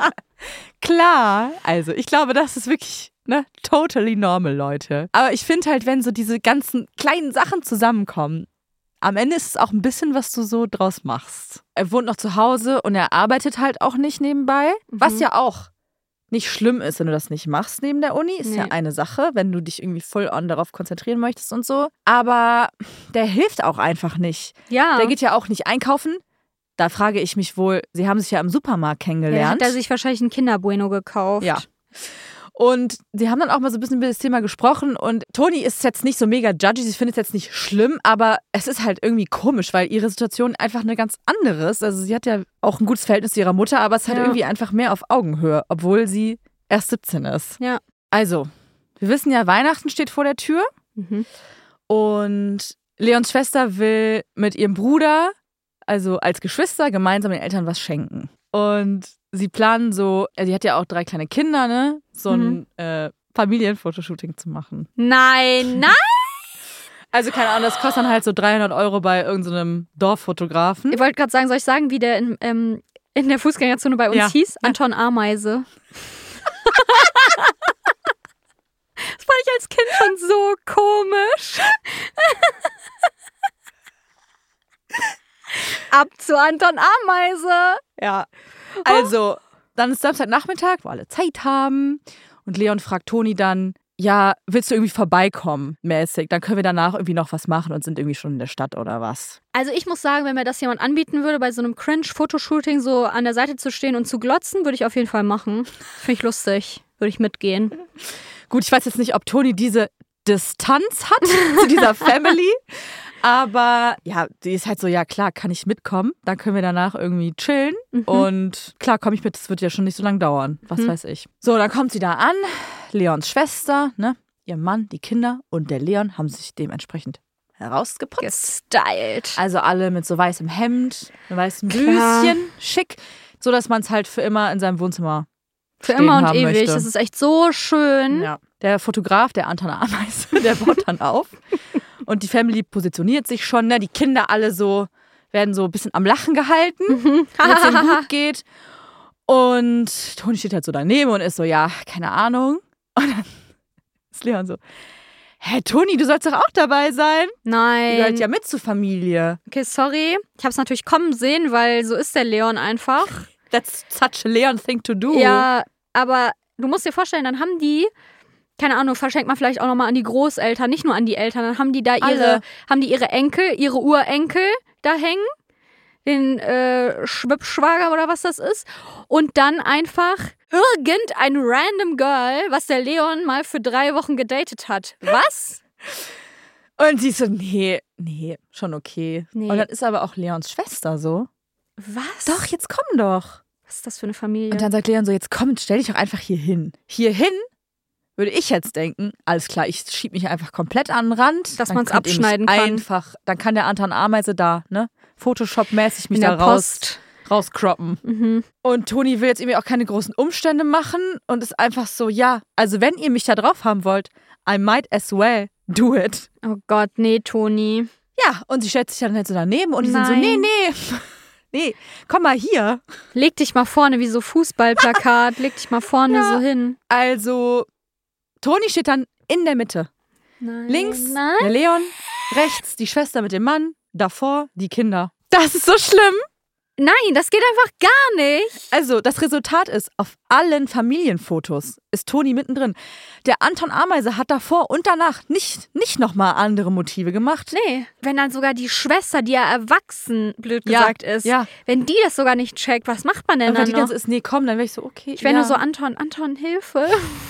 Klar, also ich glaube, das ist wirklich, ne, totally normal, Leute. Aber ich finde halt, wenn so diese ganzen kleinen Sachen zusammenkommen, am Ende ist es auch ein bisschen, was du so draus machst. Er wohnt noch zu Hause und er arbeitet halt auch nicht nebenbei, was ja auch nicht schlimm ist, wenn du das nicht machst neben der Uni. Ist Nee. ja eine Sache, wenn du dich irgendwie voll on darauf konzentrieren möchtest und so. Aber der hilft auch einfach nicht. Ja. Der geht ja auch nicht einkaufen. Da frage ich mich wohl, sie haben sich ja im Supermarkt ja, kennengelernt. hat er sich wahrscheinlich ein Kinderbueno gekauft. Ja. Und sie haben dann auch mal so ein bisschen über das Thema gesprochen und Toni ist jetzt nicht so mega judgy, sie findet es jetzt nicht schlimm, aber es ist halt irgendwie komisch, weil ihre Situation einfach eine ganz andere ist. Also sie hat ja auch ein gutes Verhältnis zu ihrer Mutter, aber es ist halt Ja. irgendwie einfach mehr auf Augenhöhe, obwohl sie erst siebzehn ist. Ja. Also, wir wissen ja, Weihnachten steht vor der Tür Mhm. und Leons Schwester will mit ihrem Bruder, also als Geschwister, gemeinsam den Eltern was schenken. Und sie planen so, sie hat ja auch drei kleine Kinder, ne? So ein Mhm. äh, Familienfotoshooting zu machen. Nein, nein! Also keine Ahnung, das kostet dann halt so dreihundert Euro bei irgendeinem Dorffotografen. Ich wollte gerade sagen, soll ich sagen, wie der in, ähm, in der Fußgängerzone bei uns Ja. hieß? Anton Ameise. Das fand ich als Kind schon so komisch. Ab zu Anton Ameise. Ja. Also, dann ist Samstagnachmittag, wo alle Zeit haben. Und Leon fragt Toni dann, ja, willst du irgendwie vorbeikommen, mäßig? Dann können wir danach irgendwie noch was machen und sind irgendwie schon in der Stadt oder was. Also ich muss sagen, wenn mir das jemand anbieten würde, bei so einem Cringe-Fotoshooting so an der Seite zu stehen und zu glotzen, würde ich auf jeden Fall machen. Finde ich lustig. Würde ich mitgehen. Gut, ich weiß jetzt nicht, ob Toni diese Distanz hat zu dieser Family. Aber ja, die ist halt so, ja klar, kann ich mitkommen. Dann können wir danach irgendwie chillen. Mhm. Und klar, komme ich mit, das wird ja schon nicht so lange dauern. Was Mhm. weiß ich. So, dann kommt sie da an. Leons Schwester, ne, ihr Mann, die Kinder und der Leon haben sich dementsprechend herausgeputzt. Gestylt. Also alle mit so weißem Hemd, einem weißen Klar. Blüschen, schick. So, dass man es halt für immer in seinem Wohnzimmer Für stehen immer und haben ewig. möchte. Das ist echt so schön. Ja. Der Fotograf, der Anton Ameise, der baut dann auf. Und die Family positioniert sich schon. Ne? Die Kinder alle so, werden so ein bisschen am Lachen gehalten, Mhm. damit es denen gut geht. Und Toni steht halt so daneben und ist so, ja, keine Ahnung. Und dann ist Leon so, hä, Toni, du sollst doch auch dabei sein. Die Nein. gehört ja mit zur Familie. Okay, sorry. Ich habe es natürlich kommen sehen, weil so ist der Leon einfach. That's such a Leon thing to do. Ja, aber du musst dir vorstellen, dann haben die, keine Ahnung, verschenkt man vielleicht auch nochmal an die Großeltern, nicht nur an die Eltern, dann haben die da ihre, Alle. haben die ihre Enkel, ihre Urenkel da hängen, den äh, Schwibschwager oder was das ist, und dann einfach irgendein random Girl, was der Leon mal für drei Wochen gedatet hat. Was? Und sie ist so, nee, nee, schon okay. Nee. Und dann ist aber auch Leons Schwester so. Was? Doch, jetzt komm doch. Was ist das für eine Familie? Und dann sagt Leon so, jetzt komm, stell dich doch einfach hier hin. Hier hin würde ich jetzt denken, alles klar, ich schieb mich einfach komplett an den Rand. Dass Dann man's könnt ihr mich abschneiden kann. Einfach, dann kann der Anton Ameise da, ne, Photoshop-mäßig mich In da der raus, Post. rauscroppen. Mhm. Und Toni will jetzt irgendwie auch keine großen Umstände machen und ist einfach so, ja, also wenn ihr mich da drauf haben wollt, I might as well do it. Oh Gott, nee, Toni. Ja, und sie stellt sich dann halt so daneben und die sind so, Nein. nee, nee, nee, komm mal hier. Leg dich mal vorne wie so Fußballplakat. Leg dich mal vorne Ja. so hin. Also, Toni steht dann in der Mitte. Nein. Links Nein. der Leon, rechts die Schwester mit dem Mann, davor die Kinder. Das ist so schlimm. Nein, das geht einfach gar nicht. Also, das Resultat ist, auf allen Familienfotos ist Toni mittendrin. Der Anton Ameise hat davor und danach nicht, nicht nochmal andere Motive gemacht. Nee, wenn dann sogar die Schwester, die ja erwachsen, blöd Ja, gesagt ist, ja. wenn die das sogar nicht checkt, was macht man denn Aber dann die noch? dann so ist, nee, komm, dann wäre ich so, okay. Ich wäre ja. nur so, Anton, Anton, Hilfe.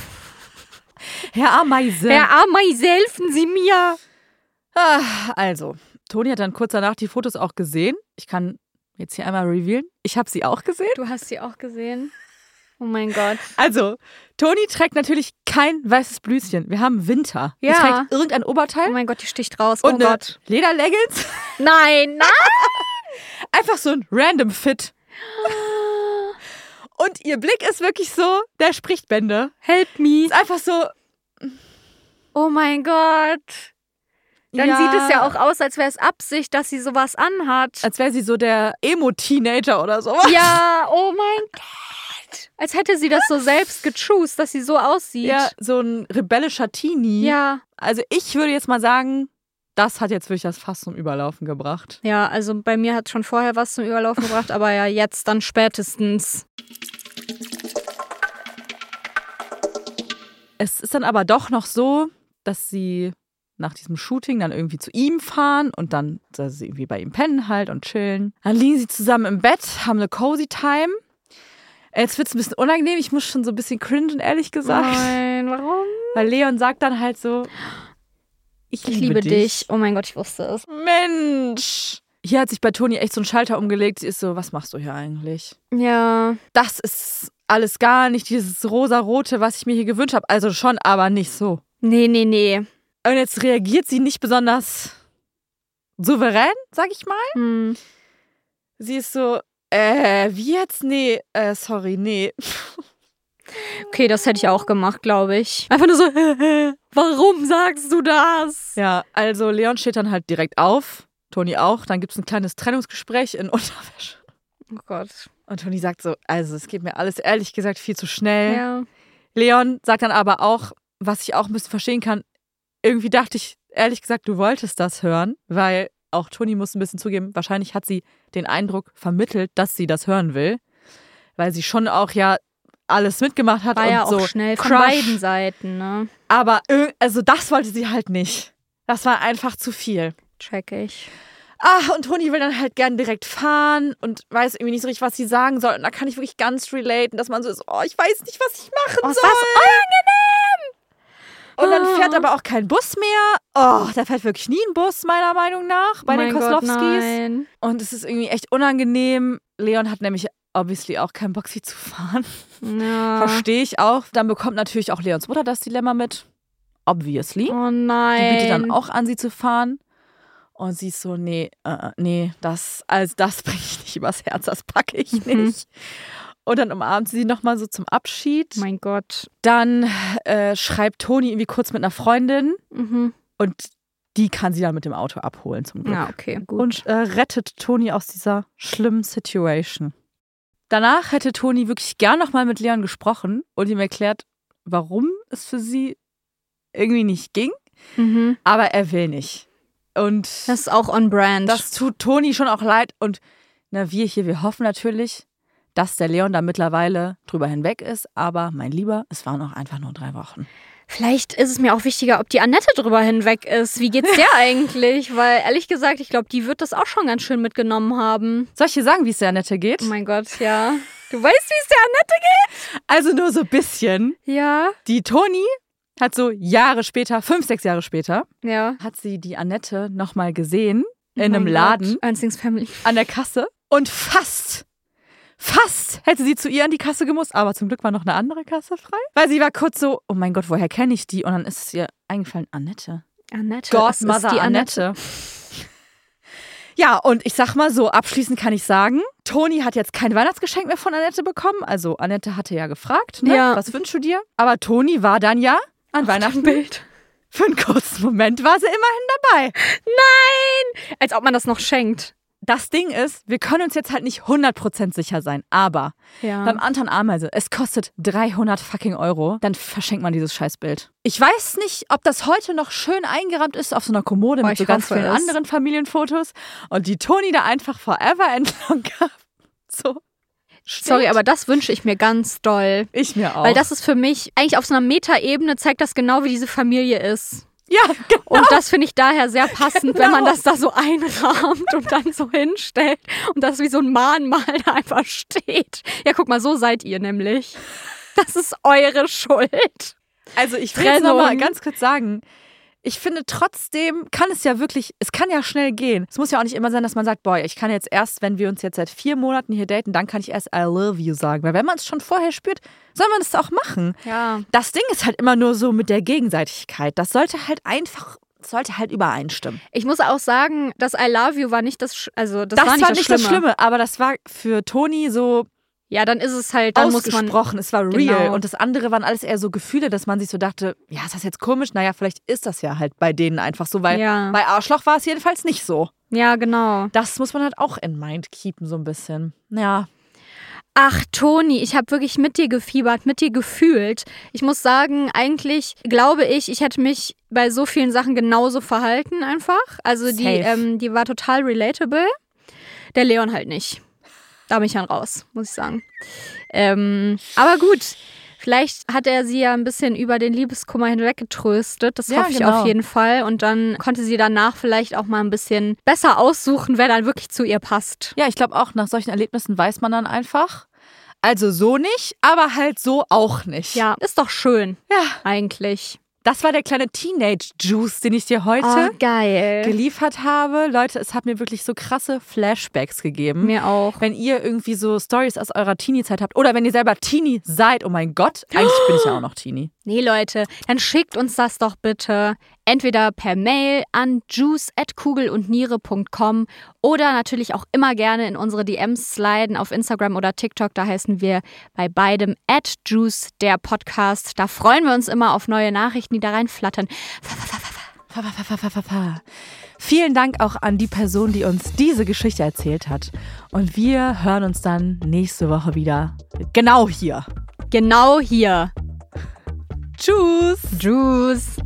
Herr Ameise. Herr Ameise, helfen Sie mir. Ah, also, Toni hat dann kurz danach die Fotos auch gesehen. Ich kann jetzt hier einmal revealen. Ich habe sie auch gesehen. Du hast sie auch gesehen. Oh mein Gott. Also, Toni trägt natürlich kein weißes Blüschen. Wir haben Winter. Ja. Sie trägt irgendein Oberteil Oh mein Gott, die sticht raus. und Oh eine Gott. Lederleggings. Nein, nein. Einfach so ein random Fit. Und ihr Blick ist wirklich so, der spricht Bände. Help me. Ist einfach so. Oh mein Gott. Dann ja, sieht es ja auch aus, als wäre es Absicht, dass sie sowas anhat. als wäre sie so der Emo-Teenager oder sowas. Ja, oh mein Gott. Als hätte sie das so selbst gechoost, dass sie so aussieht. Ja, so ein rebellischer Teenie. Ja. Also ich würde jetzt mal sagen, das hat jetzt wirklich das Fass zum Überlaufen gebracht. Ja, also bei mir hat schon vorher was zum Überlaufen gebracht, aber ja, jetzt dann spätestens. es ist dann aber doch noch so, dass sie nach diesem Shooting dann irgendwie zu ihm fahren und dann dass sie irgendwie bei ihm pennen halt und chillen. Dann liegen sie zusammen im Bett, haben eine cozy Time. Jetzt wird es ein bisschen unangenehm. Ich muss schon so ein bisschen cringen, ehrlich gesagt. Nein, warum? Weil Leon sagt dann halt so, ich, Ich liebe, liebe dich. dich. Oh mein Gott, ich wusste es. Mensch. Hier hat sich bei Toni echt so ein Schalter umgelegt. Sie ist so, was machst du hier eigentlich? Ja. Das ist alles gar nicht dieses rosa-rote, was ich mir hier gewünscht habe. Also schon, aber nicht so. Nee, nee, nee. Und jetzt reagiert sie nicht besonders souverän, sag ich mal. Hm. Sie ist so, äh, wie jetzt? Nee, äh, sorry, nee. Okay, das hätte ich auch gemacht, glaube ich. Einfach nur so, warum sagst du das? Ja, also Leon steht dann halt direkt auf, Toni auch. Dann gibt es ein kleines Trennungsgespräch in Unterwäsche. Oh Gott. Und Toni sagt so, also es geht mir alles ehrlich gesagt viel zu schnell. Ja. Leon sagt dann aber auch, was ich auch ein bisschen verstehen kann, irgendwie dachte ich, ehrlich gesagt, du wolltest das hören, weil auch Toni muss ein bisschen zugeben, wahrscheinlich hat sie den Eindruck vermittelt, dass sie das hören will, weil sie schon auch ja alles mitgemacht hat. War und ja auch so schnell von Crush. beiden Seiten, ne? Aber ir- also das wollte sie halt nicht. Das war einfach zu viel. Check ich. Ah, und Toni will dann halt gern direkt fahren und weiß irgendwie nicht so richtig, was sie sagen soll. Und da kann ich wirklich ganz relaten, dass man so ist, oh, ich weiß nicht, was ich machen Oh, ist soll. das unangenehm! Und dann Oh. fährt aber auch kein Bus mehr. Oh, da fährt wirklich nie ein Bus, meiner Meinung nach, bei oh den mein Gott, Koslowskis. nein. Und es ist irgendwie echt unangenehm. Leon hat nämlich obviously auch keinen Bock, sie zu fahren. Ja. Verstehe ich auch. Dann bekommt natürlich auch Leons Mutter das Dilemma mit. Obviously. Oh Die nein. bietet dann auch an, sie zu fahren. Und sie ist so, nee, äh, nee, das, also das bringe ich nicht übers Herz, das packe ich Mhm. nicht. Und dann umarmt sie sie nochmal so zum Abschied. Mein Gott. Dann äh, schreibt Toni irgendwie kurz mit einer Freundin Mhm. und die kann sie dann mit dem Auto abholen zum Glück. Ja, okay, gut. Und äh, rettet Toni aus dieser schlimmen Situation. Danach hätte Toni wirklich gern nochmal mit Leon gesprochen und ihm erklärt, warum es für sie irgendwie nicht ging, Mhm. aber er will nicht. Und Das ist auch on brand. das tut Toni schon auch leid. Und na, wir hier, wir hoffen natürlich, dass der Leon da mittlerweile drüber hinweg ist. Aber mein Lieber, es waren auch einfach nur drei Wochen. Vielleicht ist es mir auch wichtiger, ob die Annette drüber hinweg ist. Wie geht's der eigentlich? Weil ehrlich gesagt, ich glaube, die wird das auch schon ganz schön mitgenommen haben. Soll ich dir sagen, wie es der Annette geht? Oh mein Gott, ja. Du weißt, wie es der Annette geht? Also nur so ein bisschen. Ja. Die Toni hat so Jahre später, fünf, sechs Jahre später, Ja. hat sie die Annette nochmal gesehen Oh in einem mein Laden Gott. Ernstings Family. an der Kasse. Und fast, fast hätte sie zu ihr an die Kasse gemusst. Aber zum Glück war noch eine andere Kasse frei. Weil sie war kurz so, oh mein Gott, woher kenne ich die? Und dann ist es ihr eingefallen, Annette. Annette. es ist Godmother die Annette. Ja, und ich sag mal so, abschließend kann ich sagen, Toni hat jetzt kein Weihnachtsgeschenk mehr von Annette bekommen. Also Annette hatte ja gefragt, ne? Ja. Was wünschst du dir? Aber Toni war dann ja an Weihnachten. Bild. Für einen kurzen Moment war sie immerhin dabei. Nein! Als ob man das noch schenkt. Das Ding ist, wir können uns jetzt halt nicht hundert Prozent sicher sein, aber Ja. beim Anton Ameise, es kostet dreihundert fucking Euro, dann verschenkt man dieses Scheißbild. Ich weiß nicht, ob das heute noch schön eingerahmt ist auf so einer Kommode Boah, mit so ich ganz hoffe vielen es. anderen Familienfotos und die Toni da einfach forever entlang gab. So. steht. Sorry, aber das wünsche ich mir ganz doll. Ich mir auch. Weil das ist für mich, eigentlich auf so einer Metaebene zeigt das genau, wie diese Familie ist. ja, genau. Und das finde ich daher sehr passend, wenn man Genau. das da so einrahmt und dann so hinstellt und das wie so ein Mahnmal da einfach steht. Ja, guck mal, so seid ihr nämlich. Das ist eure Schuld. Also ich will jetzt noch mal Trennung. ganz kurz sagen, ich finde trotzdem kann es ja wirklich, es kann ja schnell gehen. Es muss ja auch nicht immer sein, dass man sagt, boah, ich kann jetzt erst, wenn wir uns jetzt seit vier Monaten hier daten, dann kann ich erst I love you sagen. Weil wenn man es schon vorher spürt, soll man es auch machen. Ja. Das Ding ist halt immer nur so mit der Gegenseitigkeit. Das sollte halt einfach, sollte halt übereinstimmen. Ich muss auch sagen, das I love you war nicht das, Sch- also das, Das, war nicht, das, das Schlimme. Schlimme, aber das war für Toni so Ja, dann ist es halt, dann muss man. ausgesprochen, es war real. Genau. Und das andere waren alles eher so Gefühle, dass man sich so dachte, ja, ist das jetzt komisch? Naja, vielleicht ist das ja halt bei denen einfach so, weil Ja. bei Arschloch war es jedenfalls nicht so. Ja, genau. Das muss man halt auch in mind keepen, so ein bisschen. Ja. Ach, Toni, ich habe wirklich mit dir gefiebert, mit dir gefühlt. Ich muss sagen, eigentlich glaube ich, ich hätte mich bei so vielen Sachen genauso verhalten einfach. Also die, Safe. ähm, die war total relatable. Der Leon halt nicht. Da bin ich dann raus, muss ich sagen. Ähm, aber gut, Vielleicht hat er sie ja ein bisschen über den Liebeskummer hinweg getröstet. Das Ja, hoffe ich genau. auf jeden Fall. Und dann konnte sie danach vielleicht auch mal ein bisschen besser aussuchen, wer dann wirklich zu ihr passt. Ja, ich glaube auch, nach solchen Erlebnissen weiß man dann einfach, also so nicht, aber halt so auch nicht. Ja, ist doch schön. Ja. Eigentlich. Das war der kleine Teenage-Juice, den ich dir heute Oh, geil. geliefert habe. Leute, es hat mir wirklich so krasse Flashbacks gegeben. Mir auch. Wenn ihr irgendwie so Stories aus eurer Teenie-Zeit habt oder wenn ihr selber Teenie seid, oh mein Gott, eigentlich bin ich ja auch noch Teenie. Nee, Leute, dann schickt uns das doch bitte entweder per Mail an juice at kugelundniere punkt com oder natürlich auch immer gerne in unsere D Ms sliden auf Instagram oder TikTok. Da heißen wir bei beidem at juice, der Podcast. Da freuen wir uns immer auf neue Nachrichten, die da reinflattern. Vielen Dank auch an die Person, die uns diese Geschichte erzählt hat. Und wir hören uns dann nächste Woche wieder. Genau hier. Genau hier. Tschüss. Juice.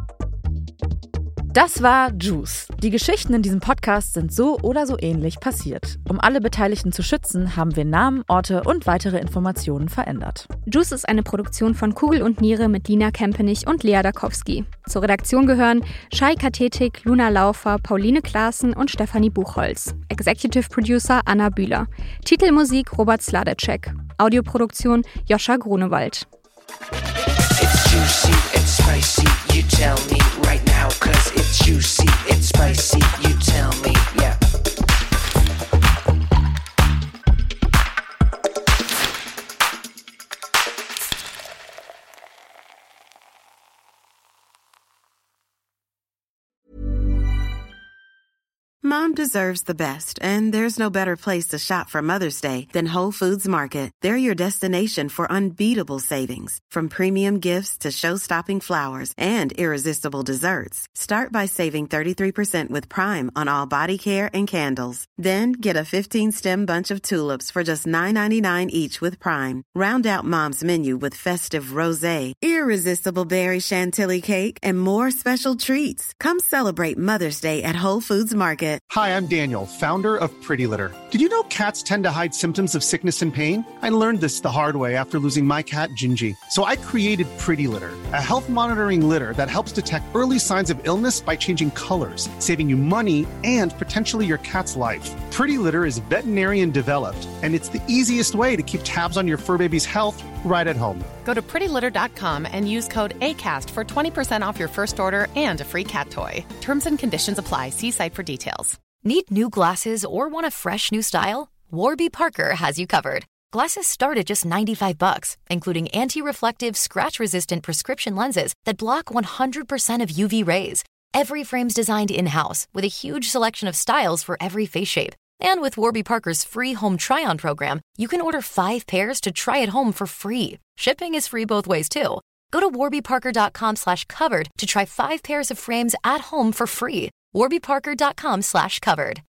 Das war Juice. Die Geschichten in diesem Podcast sind so oder so ähnlich passiert. Um alle Beteiligten zu schützen, haben wir Namen, Orte und weitere Informationen verändert. Juice ist eine Produktion von Kugel und Niere mit Lina Kempenich und Lea Dakowski. Zur Redaktion gehören Shai Kathetik, Luna Laufer, Pauline Klaassen und Stefanie Buchholz. Executive Producer Anna Bühler. Titelmusik Robert Sladecek. Audioproduktion Joscha Grunewald. It's juicy, it's spicy, you tell me right now, cause it's juicy, it's spicy, you tell me, yeah. Mom deserves the best, and there's no better place to shop for Mother's Day than Whole Foods Market. They're your destination for unbeatable savings, from premium gifts to show-stopping flowers and irresistible desserts. Start by saving thirty-three percent with Prime on all body care and candles. Then get a fifteen-stem bunch of tulips for just nine ninety-nine each with Prime. Round out Mom's menu with festive rosé, irresistible berry chantilly cake, and more special treats. Come celebrate Mother's Day at Whole Foods Market. Hi, I'm Daniel, founder of Pretty Litter. Did you know cats tend to hide symptoms of sickness and pain? I learned this the hard way after losing my cat, Gingy. So I created Pretty Litter, a health monitoring litter that helps detect early signs of illness by changing colors, saving you money and potentially your cat's life. Pretty Litter is veterinarian developed, and it's the easiest way to keep tabs on your fur baby's health right at home. Go to pretty litter dot com and use code ACAST for twenty percent off your first order and a free cat toy. Terms and conditions apply. See site for details. Need new glasses or want a fresh new style? Warby Parker has you covered. Glasses start at just ninety-five bucks, including anti-reflective, scratch-resistant prescription lenses that block one hundred percent of U V rays. Every frame's designed in-house with a huge selection of styles for every face shape. And with Warby Parker's free home try-on program, you can order five pairs to try at home for free. Shipping is free both ways, too. Go to warby parker dot com slash covered to try five pairs of frames at home for free. warby parker dot com slash covered.